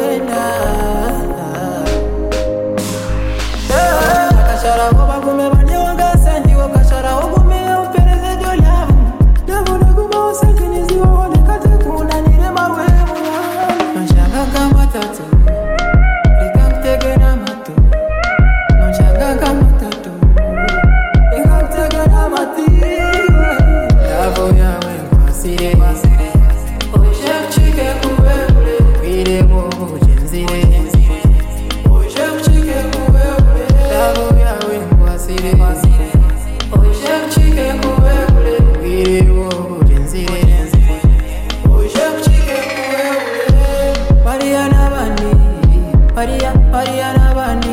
wenda kashara wo bagume bane wangasa ndiwo kashara wo gume upereze jolyamu ndabona guma usentinizi wone kate kunanire mawe nshaka kama tatu rikaktegena matu nshaka kama tatu rikaktegena mati ndavo yawe kwasire oshakchike kuweule wiremo ujenzire oshakchike kuweule ndavo yawe kwasire oshakchike kuweule wiremo ujenzire oshakchike kuweule Mariana bani